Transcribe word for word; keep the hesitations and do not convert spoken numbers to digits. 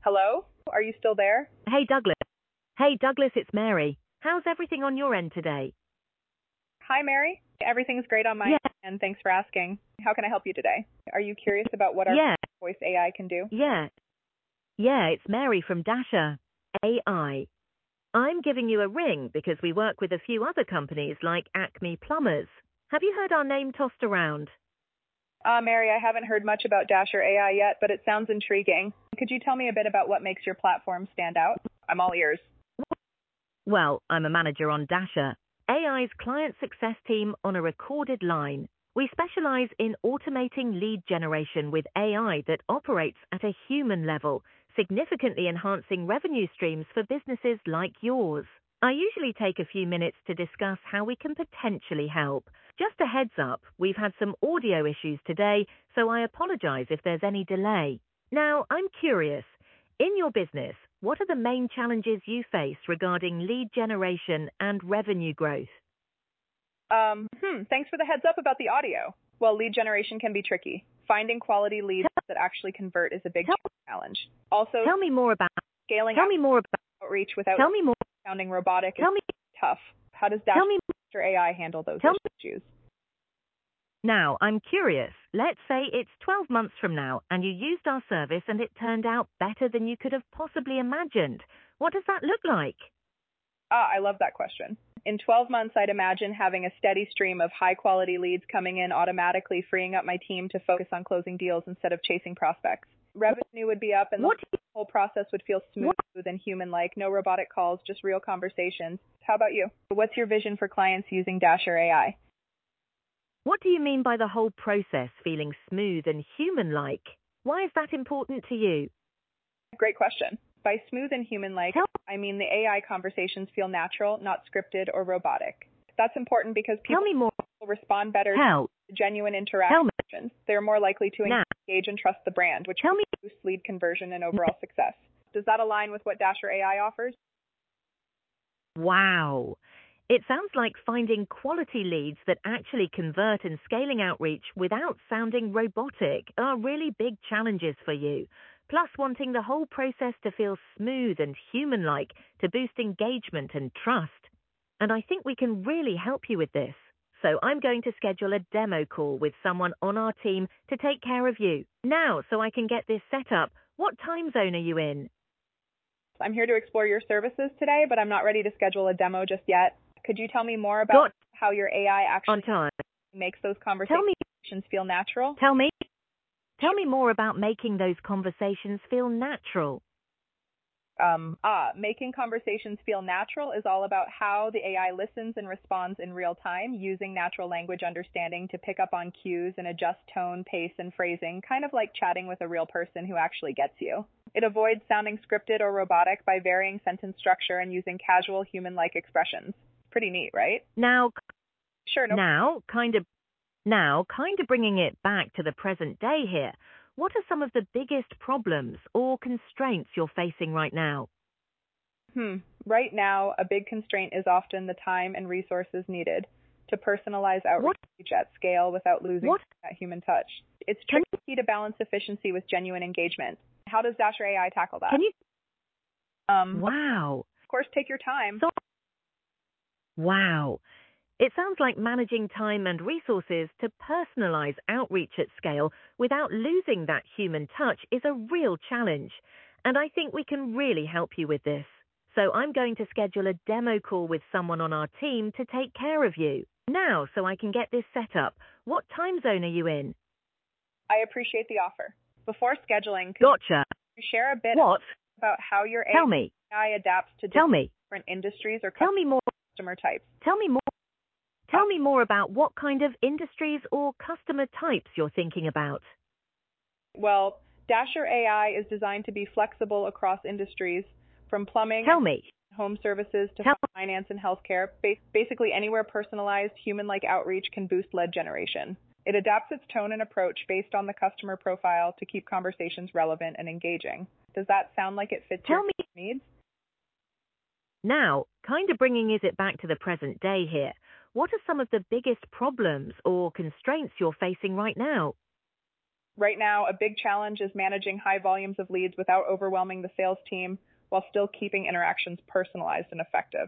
Hello? Are you still there? Hey, Douglas. Hey, Douglas, it's Mary. How's everything on your end today? Hi, Mary. Everything's great on my Yeah, end, and thanks for asking. How can I help you today? Are you curious about what our yeah, voice A I can do? yeah, yeah, it's Mary from Dasher A I. I'm giving you a ring because we work with a few other companies like Acme Plumbers. Have you heard our name tossed around? Uh, Mary, I haven't heard much about Dasher A I yet, but it sounds intriguing. Could you tell me a bit about what makes your platform stand out? I'm all ears. Well, I'm a manager on Dasher, A I's client success team on a recorded line. We specialize in automating lead generation with A I that operates at a human level, significantly enhancing revenue streams for businesses like yours. I usually take a few minutes to discuss how we can potentially help. Just a heads up, we've had some audio issues today, so I apologize if there's any delay. Now, I'm curious. In your business, what are the main challenges you face regarding lead generation and revenue growth? Um, hmm, thanks for the heads up about the audio. Well, lead generation can be tricky. Finding quality leads Tell, that actually convert is a big tell, challenge. Also, tell me more about scaling tell me more about outreach without tell me more sounding robotic is tell me tough. How does tell me Dasher A I handle those tell me issues? Now, I'm curious. Let's say it's twelve months from now and you used our service and it turned out better than you could have possibly imagined. What does that look like? Ah, I love that question. In twelve months, I'd imagine having a steady stream of high quality leads coming in automatically, freeing up my team to focus on closing deals instead of chasing prospects. Revenue would be up and the What whole process would feel smooth what and human like. No robotic calls, just real conversations. How about you? What's your vision for clients using Dasher A I? what do you mean by the whole process feeling smooth and human-like? Why is that important to you? Great question. By smooth and human-like, Tell I mean the A I conversations feel natural, not scripted or robotic. That's important because tell people me more. will respond better Tell to genuine tell me interactions. They're more likely to now. engage and trust the brand, which Tell me boosts lead conversion and overall success. Does that align with what Dasher A I offers? Wow. It sounds like finding quality leads that actually convert and scaling outreach without sounding robotic are really big challenges for you. Plus, wanting the whole process to feel smooth and human-like to boost engagement and trust. And I think we can really help you with this. So I'm going to schedule a demo call with someone on our team to take care of you. Now, so I can get this set up, what time zone are you in? I'm here to explore your services today, but I'm not ready to schedule a demo just yet. Could you tell me more about Got how your A I on actually time. makes those Tell me, conversations feel natural? tell me, tell me more about making those conversations feel natural. Um, ah, making conversations feel natural is all about how the A I listens and responds in real time, using natural language understanding to pick up on cues and adjust tone, pace, and phrasing, kind of like chatting with a real person who actually gets you. It avoids sounding scripted or robotic by varying sentence structure and using casual, human-like expressions. Pretty neat, right? Now, Sure, no. now, kind of, now, kind of bringing it back to the present day here. What are some of the biggest problems or constraints you're facing right now? Hmm. Right now, a big constraint is often the time and resources needed to personalize What, outreach at scale without losing what, that human touch. It's can, tricky to balance efficiency with genuine engagement. How does Dasher A I tackle that? can you, Um, wow, of course, take your time. so, wow. It sounds like managing time and resources to personalize outreach at scale without losing that human touch is a real challenge. And I think we can really help you with this. So I'm going to schedule a demo call with someone on our team to take care of you. Now, so I can get this set up, what time zone are you in? I appreciate the offer. Before scheduling, could Gotcha. you share a bit What? about how your Tell me. A I adapts to Tell me. different industries or Tell me more. customer types? Tell me more. Tell me more about what kind of industries or customer types you're thinking about. Well, Dasher A I is designed to be flexible across industries, from plumbing Tell and me. home services to Tell finance and healthcare. Ba- Basically, anywhere personalized, human-like outreach can boost lead generation. It adapts its tone and approach based on the customer profile to keep conversations relevant and engaging. Does that sound like it fits Tell your me. needs? Now, kind of bringing it back to the present day here, what are some of the biggest problems or constraints you're facing right now? Right now, a big challenge is managing high volumes of leads without overwhelming the sales team while still keeping interactions personalized and effective.